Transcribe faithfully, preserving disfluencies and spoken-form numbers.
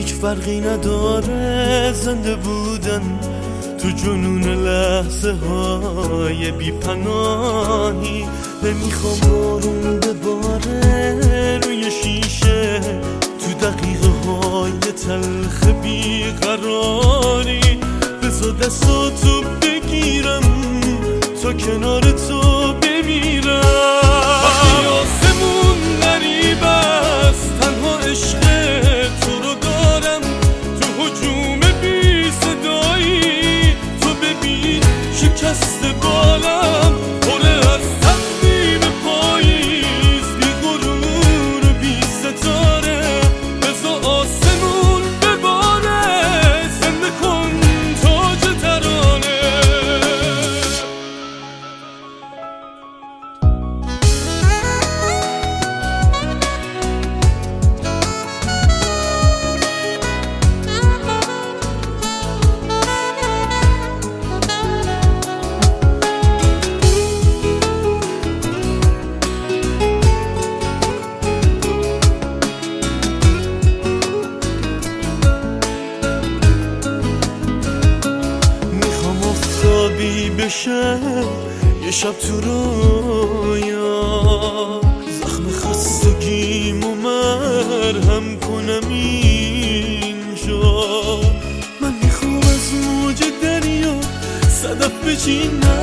هیچ فرقی نداره زنده بودن تو جنون لحظه های بی پناهی. نمیخوام بارون بباره روی شیشه تو دقیقه های تلخ بیقراری. بذار دستاتو بگیرم تا کنار تو بمیرم. وقتی آسمون غریب است تنها عشق تو رو دارم تو هجوم بی صدایی. تو ببین شکست بالم پره از تقویم پاییز بی غرور و بی ستاره. بذار آسمون بباره زنده کن تاج ترانه. بشه یه شب تو رویا زخم خستگیمو مرهم کنم اینجا. من میخوام از موج دریا صدف بچینم